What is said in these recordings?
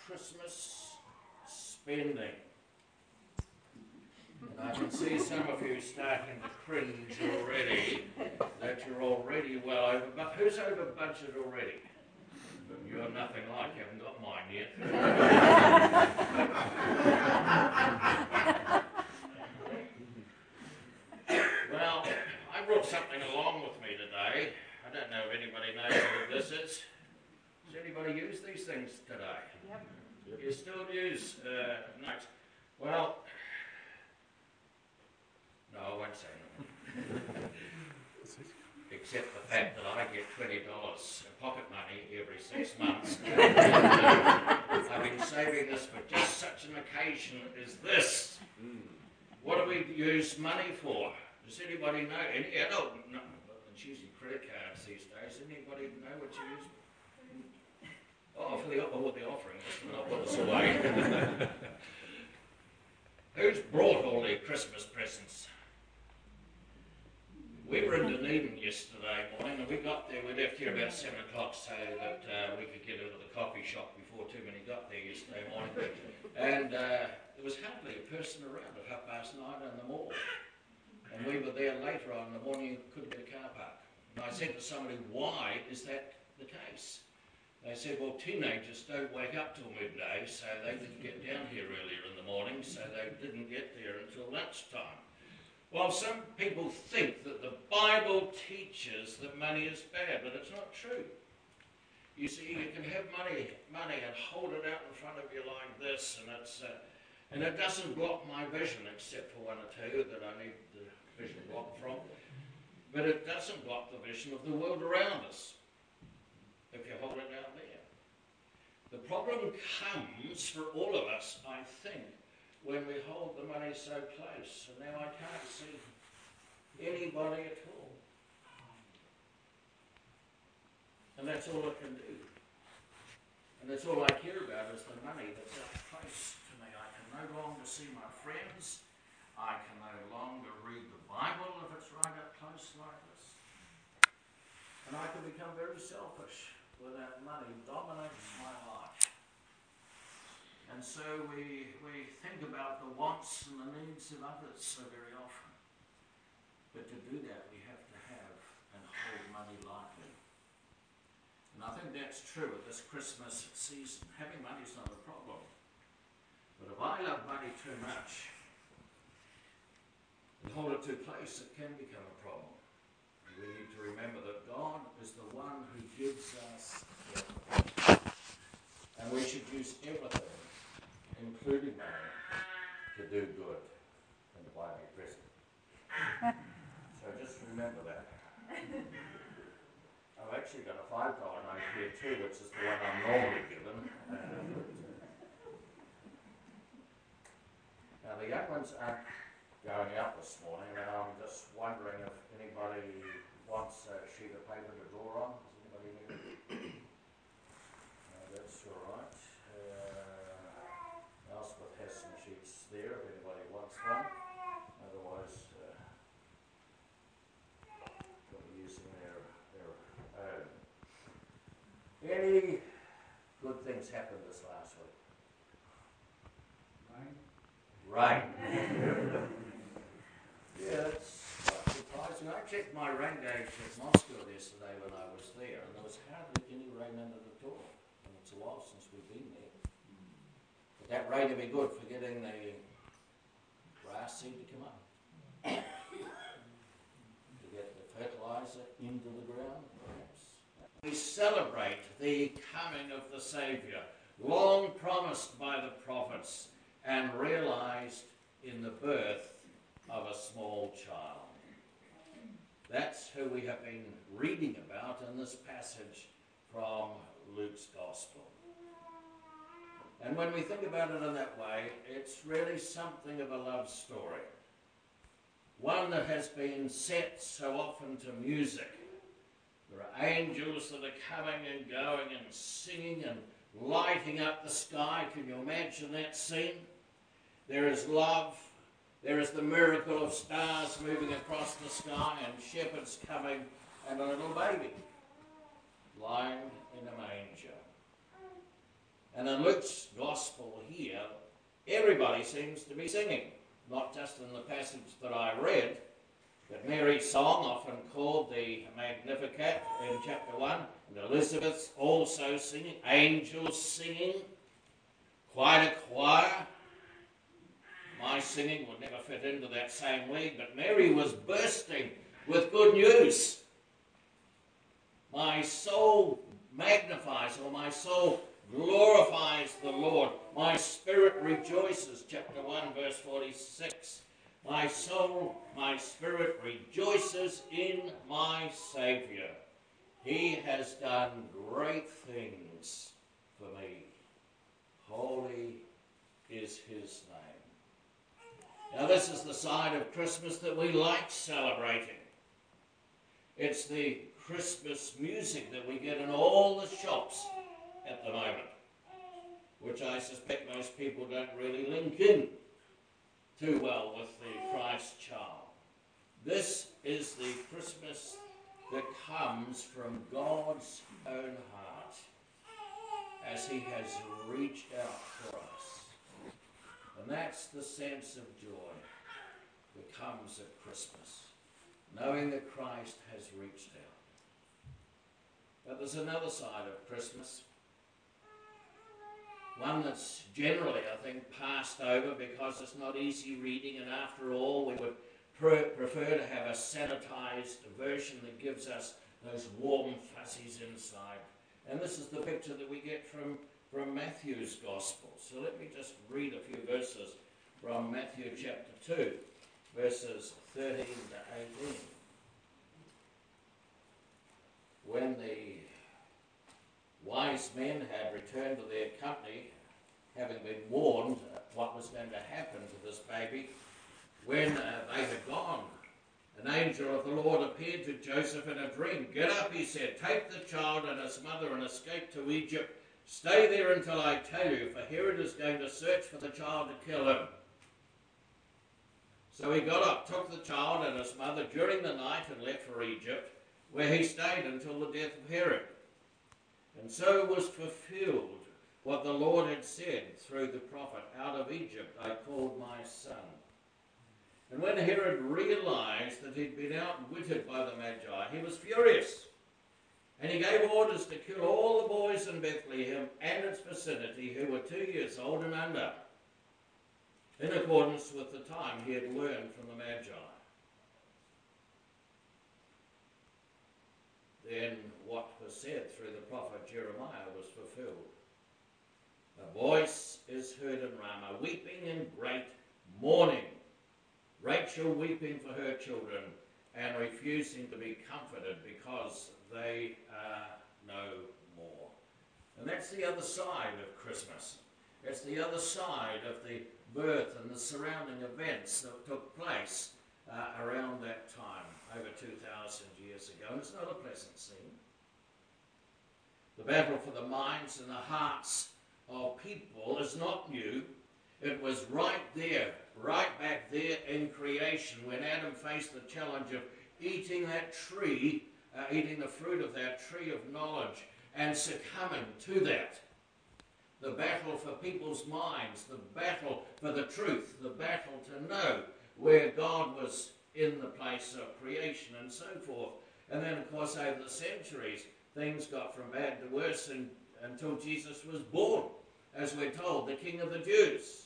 Christmas spending. And I can see some of you starting to cringe already, that you're already well over, but who's over budget already? You're nothing like, you haven't got mine yet. Well, I brought something along with me today. I don't know if anybody knows what this is. Does anybody use these things today? Yep. You still use notes? Well, no, I won't say nothing. Except the fact that I get $20 in pocket money every 6 months. I've been saving this for just such an occasion as this. What do we use money for? Does anybody know? No, it's usually credit cards these days. Anybody know what you use? Oh, for the offering, not put us away. Who's brought all their Christmas presents? We were in Dunedin yesterday morning, and we got there. We left here about 7 o'clock so that we could get into the coffee shop before too many got there yesterday morning. And there was hardly a person around at 9:30 in the mall. And we were there later on in the morning and couldn't get a car park. And I said to somebody, why is that the case? They said, well, teenagers don't wake up till midday, so they didn't get down here earlier in the morning, so they didn't get there until lunchtime. Well, some people think that the Bible teaches that money is bad, but it's not true. You see, you can have money and hold it out in front of you like this, and it doesn't block my vision, except for one or two that I need the vision blocked from. But it doesn't block the vision of the world around us, if you hold it out there. The problem comes for all of us, I think, when we hold the money so close. And now I can't see anybody at all. And that's all I can do. And that's all I care about is the money that's up close to me. I can no longer see my friends. I can no longer read the Bible if it's right up close like this. And I can become very selfish when that money dominates my life. And so we think about the wants and the needs of others so very often. But to do that, we have to have and hold money lightly. And I think that's true at this Christmas season. Having money is not a problem. But if I love money too much and hold it too close, it can become a problem. And we need to remember that God is the one who gives us everything. And we should use everything, including money, to do good and to buy me a present. So just remember that. I've actually got a $5 note here too, which is the one I'm normally given. Now the young ones aren't going out this morning, and I'm just wondering if anybody wants a sheet of paper to draw on. Does anybody need it? No, that's all right. Elspeth has some sheets there if anybody wants one. Otherwise, they'll be using their own. Any good things happened this last week? Rain. Yeah, that's quite surprising. I checked my rain gauge at Moscow yesterday when I was there, and there was hardly any rain in it at all. And it's a while since we've been there. But that rain will be good for getting the grass seed to come up. To get the fertilizer into the ground, perhaps. We celebrate the coming of the Saviour, long promised by the prophets and realized in the birth of a small child. That's who we have been reading about in this passage from Luke's Gospel. And when we think about it in that way, it's really something of a love story. One that has been set so often to music. There are angels that are coming and going and singing and lighting up the sky. Can you imagine that scene? There is love. There is the miracle of stars moving across the sky and shepherds coming and a little baby lying in a manger. And in Luke's Gospel here, everybody seems to be singing, not just in the passage that I read, but Mary's song, often called the Magnificat in chapter 1, and Elizabeth's also singing, angels singing, quite a choir. My singing would never fit into that same league, but Mary was bursting with good news. My soul magnifies, or my soul glorifies the Lord. My spirit rejoices, chapter 1, verse 46. My soul, my spirit rejoices in my Saviour. He has done great things for me. Holy is his name. Now this is the side of Christmas that we like celebrating. It's the Christmas music that we get in all the shops at the moment, which I suspect most people don't really link in too well with the Christ child. This is the Christmas that comes from God's own heart as he has reached out for us. And that's the sense of joy that comes at Christmas, knowing that Christ has reached out. But there's another side of Christmas, one that's generally, I think, passed over because it's not easy reading, and after all, we would prefer to have a sanitized version that gives us those warm fuzzies inside. And this is the picture that we get from Matthew's Gospel. So let me just read a few verses from Matthew chapter 2, verses 13 to 18. When the wise men had returned to their company, having been warned what was going to happen to this baby, when they had gone, an angel of the Lord appeared to Joseph in a dream. "Get up," he said, "take the child and his mother and escape to Egypt. Stay there until I tell you, for Herod is going to search for the child to kill him." So he got up, took the child and his mother during the night and left for Egypt, where he stayed until the death of Herod. And so was fulfilled what the Lord had said through the prophet, "Out of Egypt I called my son." And when Herod realized that he'd been outwitted by the Magi, he was furious. And he gave orders to kill all the boys in Bethlehem and its vicinity who were 2 years old and under, in accordance with the time he had learned from the Magi. Then what was said through the prophet Jeremiah was fulfilled. "A voice is heard in Ramah, weeping in great mourning, Rachel weeping for her children and refusing to be comforted because they are no more." And that's the other side of Christmas. It's the other side of the birth and the surrounding events that took place around that time, over 2,000 years ago. And it's not a pleasant scene. The battle for the minds and the hearts of people is not new. It was right there, right back there in creation, when Adam faced the challenge of eating that tree, eating the fruit of that tree of knowledge, and succumbing to that. The battle for people's minds, the battle for the truth, the battle to know where God was in the place of creation and so forth. And then, of course, over the centuries, things got from bad to worse until Jesus was born, as we're told, the King of the Jews.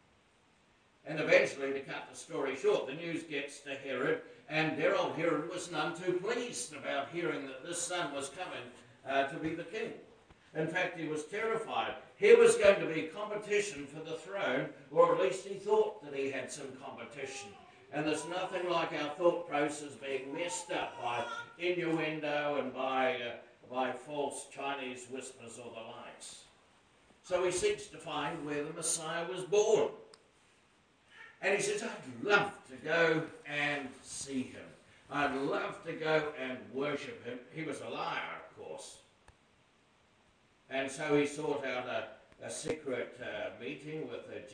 And eventually, to cut the story short, the news gets to Herod, and dear old Herod was none too pleased about hearing that this son was coming to be the king. In fact, he was terrified. Here was going to be competition for the throne, or at least he thought that he had some competition. And there's nothing like our thought process being messed up by innuendo and by false Chinese whispers or the likes. So he seeks to find where the Messiah was born. And he says, "I'd love to go and see him. I'd love to go and worship him." He was a liar, of course. And so he sought out a secret meeting with the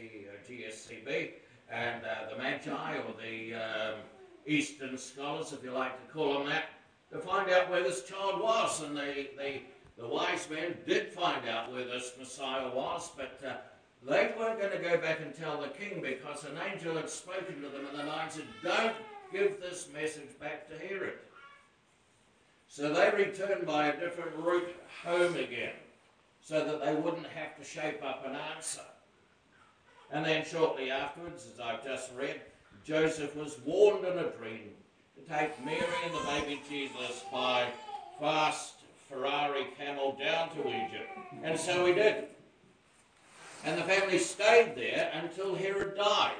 GSCB and the Magi, or the Eastern scholars, if you like to call them that, to find out where this child was. And the The wise men did find out where this Messiah was, but they weren't going to go back and tell the king, because an angel had spoken to them in the night and said, don't give this message back to Herod. So they returned by a different route home again, so that they wouldn't have to shape up an answer. And then shortly afterwards, as I've just read, Joseph was warned in a dream to take Mary and the baby Jesus by fast Ferrari camel down to Egypt. And so he did. And the family stayed there until Herod died.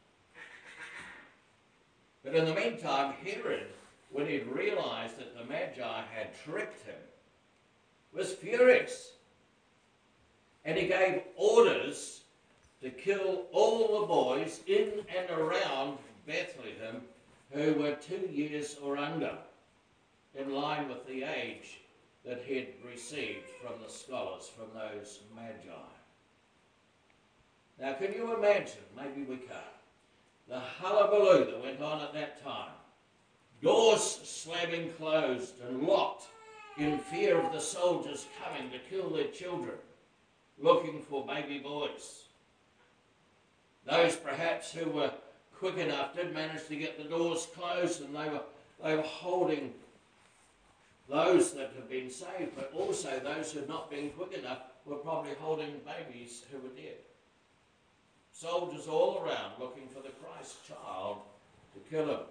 But in the meantime, Herod, when he'd realized that the Magi had tricked him, was furious. And he gave orders to kill all the boys in and around Bethlehem who were 2 years or under, in line with the age that he'd received from the scholars, from those Magi. Now, can you imagine, maybe we can't, the hullabaloo that went on at that time? Doors slamming closed and locked in fear of the soldiers coming to kill their children, looking for baby boys. Those perhaps who were quick enough did manage to get the doors closed, and they were holding those that had been saved, but also those who had not been quick enough were probably holding babies who were dead. Soldiers all around looking for the Christ child to kill him.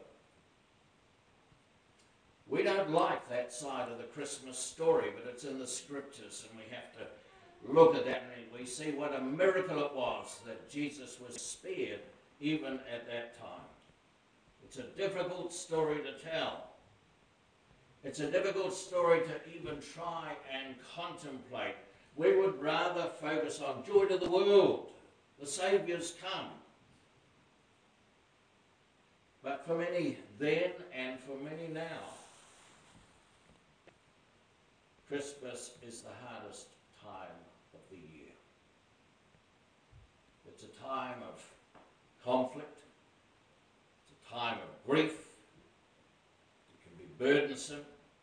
We don't like that side of the Christmas story, but it's in the scriptures, and we have to look at that, and we see what a miracle it was that Jesus was spared even at that time. It's a difficult story to tell. It's a difficult story to even try and contemplate. We would rather focus on joy to the world. The Saviour's come. But for many then and for many now, Christmas is the hardest time of the year. It's a time of conflict. It's a time of grief. It can be burdensome.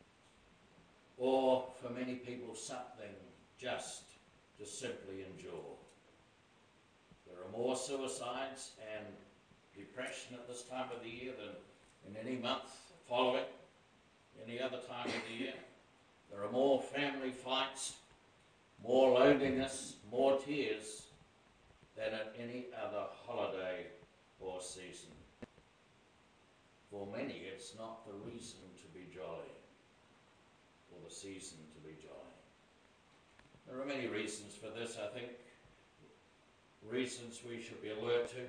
Or for many people, something just to simply endure. There are more suicides and depression at this time of the year than in any month following, any other time of the year. There are more family fights, more loneliness, more tears than at any other holiday or season. For many, it's not the reason to be jolly, or the season to be jolly. There are many reasons for this, I think. Reasons we should be alert to,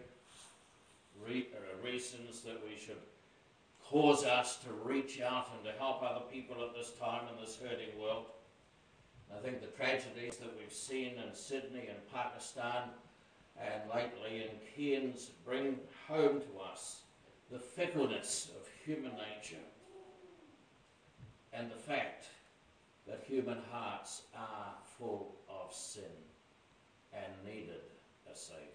reasons that we should cause us to reach out and to help other people at this time in this hurting world. I think the tragedies that we've seen in Sydney and Pakistan and lately in Cairns bring home to us the fickleness of human nature and the fact that human hearts are full of sin and needed a Saviour.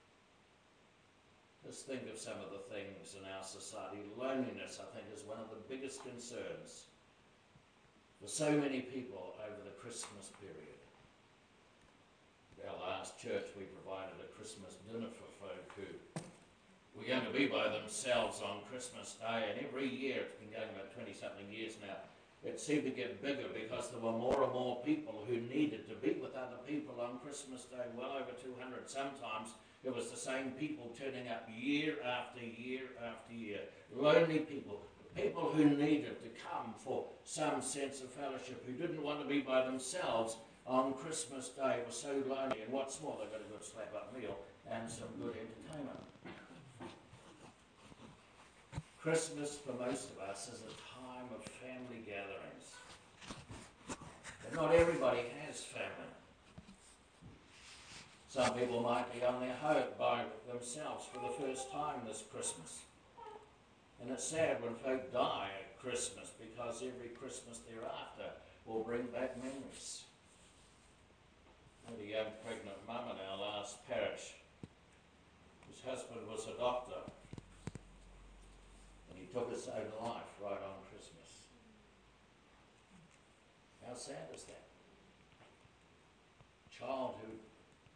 Let's think of some of the things in our society. Loneliness, I think, is one of the biggest concerns for so many people over the Christmas period. At our last church, we provided a Christmas dinner for folk who were going to be by themselves on Christmas Day, and every year, it's been going about 20-something years now, it seemed to get bigger because there were more and more people who needed to be with other people on Christmas Day, well over 200 sometimes. It was the same people turning up year after year after year. Lonely people, people who needed to come for some sense of fellowship, who didn't want to be by themselves on Christmas Day, were so lonely. And what's more, they got a good slap-up meal and some good entertainment. Christmas, for most of us, is a time of family gatherings. But not everybody has family. Some people might be on their home by themselves for the first time this Christmas. And it's sad when folk die at Christmas, because every Christmas thereafter will bring back memories. I had a young pregnant mum in our last parish. His husband was a doctor, and he took his own life right on Christmas. How sad is that?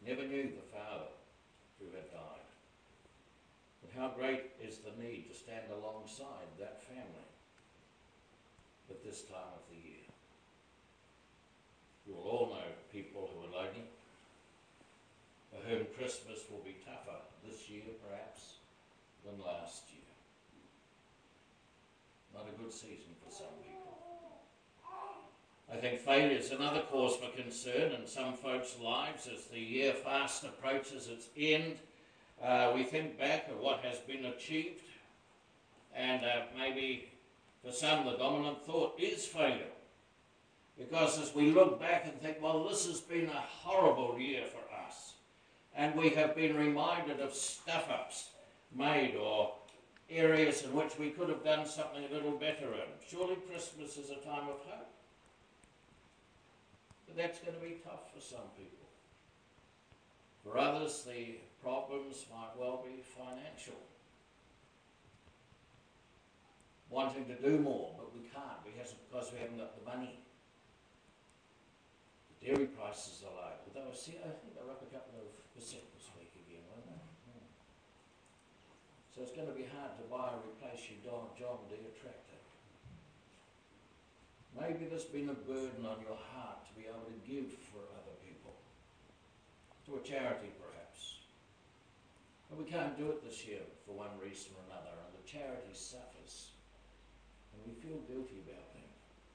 never knew the father who had died. But how great is the need to stand alongside that family at this time of the year. You will all know people who are lonely, for whom Christmas will be tougher this year perhaps than last year. Not a good season for some people. I think failure is another cause for concern in some folks' lives as the year fast approaches its end. We think back at what has been achieved, and maybe for some the dominant thought is failure. Because as we look back and think, well, this has been a horrible year for us, and we have been reminded of stuff-ups made or areas in which we could have done something a little better in. Surely Christmas is a time of hope. But that's going to be tough for some people. For others, the problems might well be financial. Wanting to do more, but we can't because we haven't got the money. The dairy prices are low. Although I think they're up a couple of percent this week again, weren't they? So it's going to be hard to buy or replace your John Deere tractor. Maybe there's been a burden on your heart to be able to give for other people. To a charity perhaps. But we can't do it this year for one reason or another, and the charity suffers. And we feel guilty about that.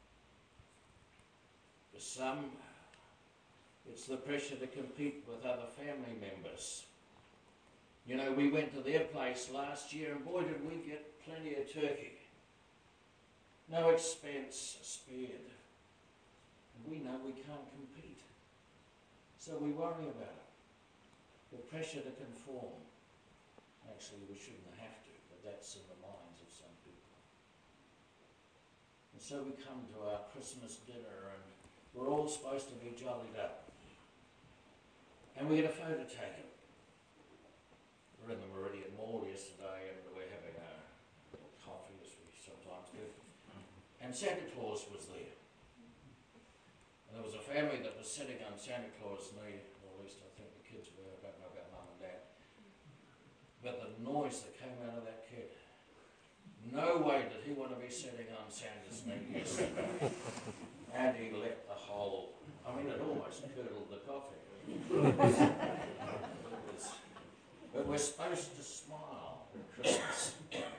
For some, it's the pressure to compete with other family members. You know, we went to their place last year and boy did we get plenty of turkey. No expense spared. And we know we can't compete. So we worry about it. The pressure to conform. Actually, we shouldn't have to, but that's in the minds of some people. And so we come to our Christmas dinner and we're all supposed to be jollied up. And we get a photo taken. We were in the Meridian Mall yesterday and we're having a little coffee, as we sometimes do. And Santa Claus was there. And there was a family that was sitting on Santa Claus' knee, or at least I think the kids were, I don't know about mum and dad. But the noise that came out of that kid, no way did he want to be sitting on Santa's knee yesterday. And he let the whole, it almost curdled the coffee. But we're supposed to smile at Christmas.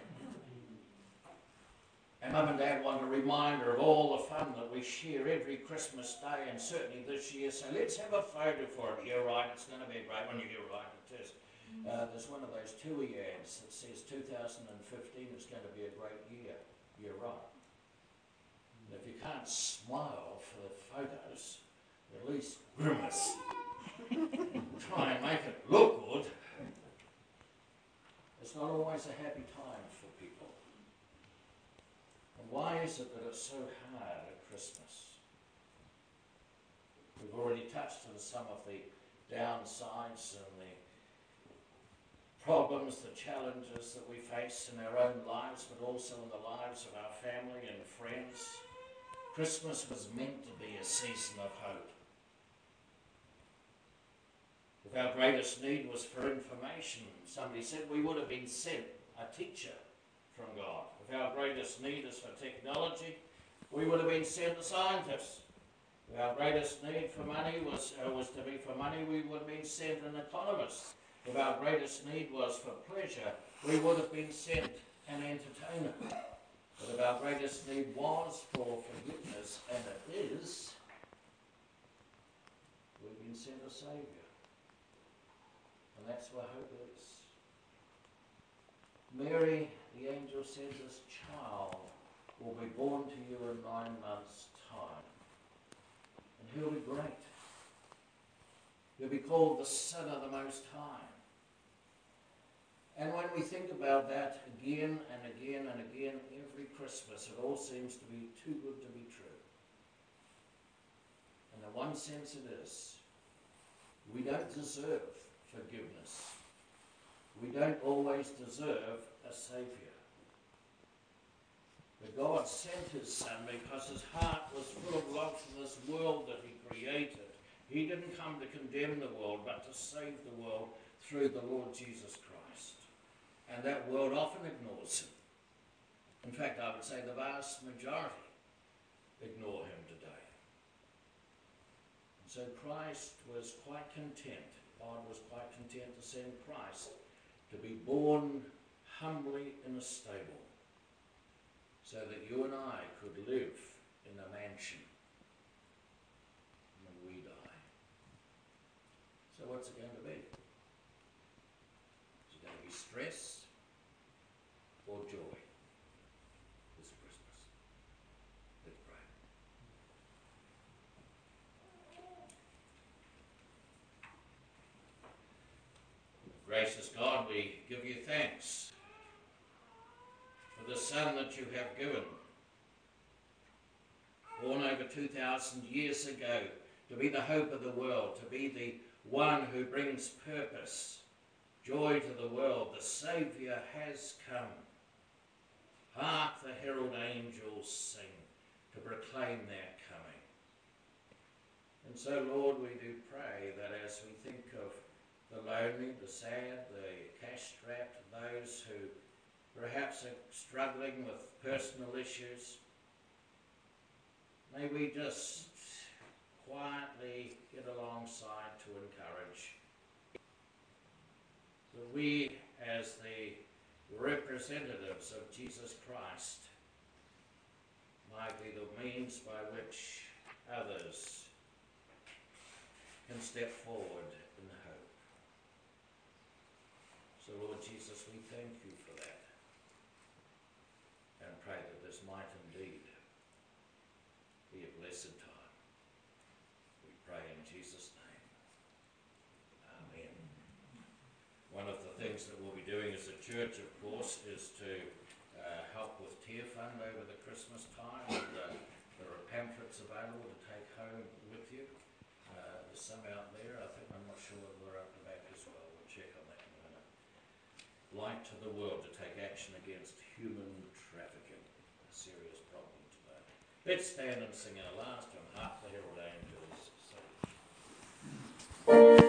And Mum and Dad want a reminder of all the fun that we share every Christmas day, and certainly this year. So let's have a photo for it. You're right, it's going to be a great one. You're right, it is. There's one of those TUI ads that says 2015 is going to be a great year. You're right. And if you can't smile for the photos, at least grimace. Try and make it look good. It's not always a happy time for people. And why is it that it's so hard at Christmas? We've already touched on some of the downsides and the problems, the challenges that we face in our own lives, but also in the lives of our family and friends. Christmas was meant to be a season of hope. If our greatest need was for information, somebody said we would have been sent a teacher from God. If our greatest need is for technology, we would have been sent a scientist. If our greatest need for money was to be for money, we would have been sent an economist. If our greatest need was for pleasure, we would have been sent an entertainer. But if our greatest need was for forgiveness, and it is, we've been sent a Saviour. And that's where hope is. Mary, the angel said, this child will be born to you in 9 months' time. And he'll be great. He'll be called the Son of the Most High. And when we think about that again and again and again, every Christmas, it all seems to be too good to be true. And in one sense it is. We don't deserve forgiveness. We don't always deserve a Saviour. But God sent his Son because his heart was full of love for this world that he created. He didn't come to condemn the world, but to save the world through the Lord Jesus Christ. And that world often ignores him. In fact, I would say the vast majority ignore him today. And so Christ was quite content, God was quite content to send Christ to be born humbly in a stable, so that you and I could live in a mansion when we die. So what's it going to be? Is it going to be stress or joy this Christmas? Let's pray. Gracious God, we give you thanks for the Son that you have given, born over 2,000 years ago, to be the hope of the world, to be the one who brings purpose, joy to the world. The Saviour has come. Hark the herald angels sing to proclaim their coming. And so, Lord, we do pray that as we think of the lonely, the sad, the cash-strapped, those who perhaps are struggling with personal issues, may we just quietly get alongside to encourage. That we, as the representatives of Jesus Christ, might be the means by which others can step forward in hope. So, Lord Jesus, we thank you for that, and pray that this might indeed be a blessed time. We pray in Jesus' name. Amen. One of the things that we'll be doing as a church, of course, is to help with Tear Fund over the Christmas time. And, there are pamphlets available to take home with you. There's some out there. I'm not sure whether they're up the back as well. We'll check on that in a minute. Light to the world, to take action against human trafficking, a serious problem today. Let's stand and sing our last one, Hark the Herald Angels Sing.